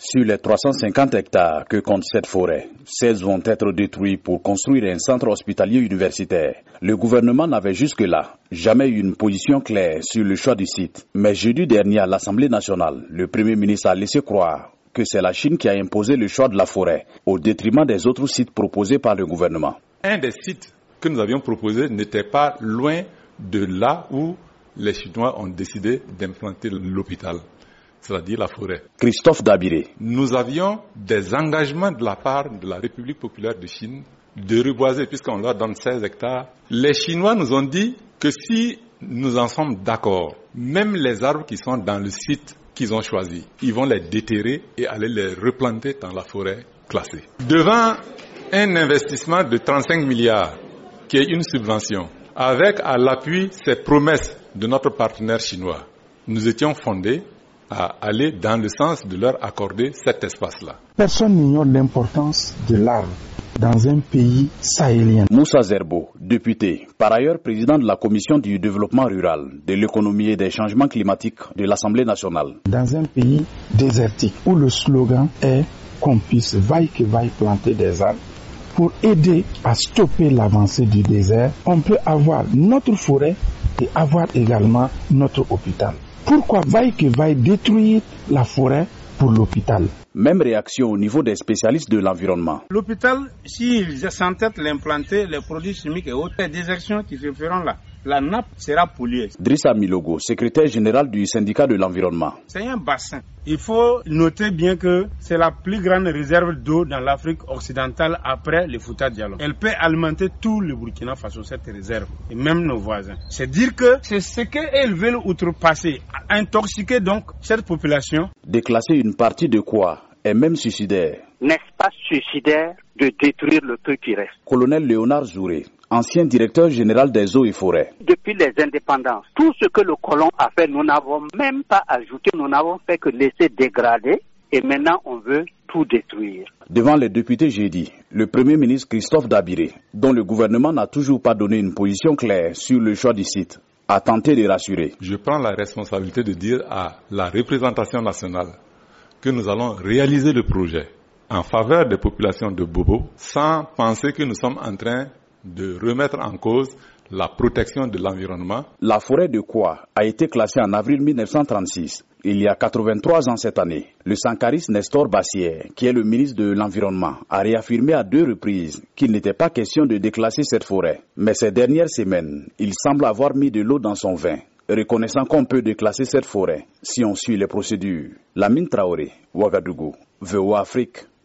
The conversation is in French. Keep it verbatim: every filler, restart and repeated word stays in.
Sur les trois cent cinquante hectares que compte cette forêt, seize vont être détruits pour construire un centre hospitalier universitaire. Le gouvernement n'avait jusque-là jamais eu une position claire sur le choix du site. Mais jeudi dernier à l'Assemblée nationale, le Premier ministre a laissé croire que c'est la Chine qui a imposé le choix de la forêt au détriment des autres sites proposés par le gouvernement. Un des sites que nous avions proposé n'était pas loin de là où les Chinois ont décidé d'implanter l'hôpital, c'est-à-dire la forêt. Christophe Dabiré. Nous avions des engagements de la part de la République populaire de Chine de reboiser, puisqu'on leur donne seize hectares. Les Chinois nous ont dit que si nous en sommes d'accord, même les arbres qui sont dans le site qu'ils ont choisi, ils vont les déterrer et aller les replanter dans la forêt classée. Devant un investissement de trente-cinq milliards, qui est une subvention, avec à l'appui ces promesses de notre partenaire chinois, nous étions fondés à aller dans le sens de leur accorder cet espace-là. Personne n'ignore l'importance de l'arbre dans un pays sahélien. Moussa Zerbo, député, par ailleurs président de la Commission du développement rural, de l'économie et des changements climatiques de l'Assemblée nationale. Dans un pays désertique où le slogan est qu'on puisse vaille que vaille planter des arbres pour aider à stopper l'avancée du désert, on peut avoir notre forêt et avoir également notre hôpital. Pourquoi vaille que vaille détruire la forêt pour l'hôpital? Même réaction au niveau des spécialistes de l'environnement. L'hôpital, s'ils s'entêtent l'implanter, les produits chimiques et autres, les désertions qui se feront là, la nappe sera polluée. Drissa Milogo, secrétaire général du syndicat de l'environnement. C'est un bassin. Il faut noter bien que c'est la plus grande réserve d'eau dans l'Afrique occidentale après le Fouta Djallon. Elle peut alimenter tout le Burkina Faso, cette réserve, et même nos voisins. C'est dire que c'est ce qu'elles veulent outrepasser, intoxiquer donc cette population. Déclasser une partie de quoi est même suicidaire. N'est-ce pas suicidaire de détruire le peu qui reste? Colonel Léonard Zouré, ancien directeur général des eaux et forêts. Depuis les indépendances, tout ce que le colon a fait, nous n'avons même pas ajouté, nous n'avons fait que laisser dégrader et maintenant on veut tout détruire. Devant les députés jeudi, le Premier ministre Christophe Dabiré, dont le gouvernement n'a toujours pas donné une position claire sur le choix du site, a tenté de rassurer. Je prends la responsabilité de dire à la représentation nationale que nous allons réaliser le projet en faveur des populations de Bobo sans penser que nous sommes en train de remettre en cause la protection de l'environnement. La forêt de Kwa a été classée en avril mille neuf cent trente-six, il y a quatre-vingt-trois ans cette année. Le sankariste Nestor Bassière, qui est le ministre de l'Environnement, a réaffirmé à deux reprises qu'il n'était pas question de déclasser cette forêt. Mais ces dernières semaines, il semble avoir mis de l'eau dans son vin, reconnaissant qu'on peut déclasser cette forêt si on suit les procédures. Lamine Traoré, Ouagadougou, V O A Afrique.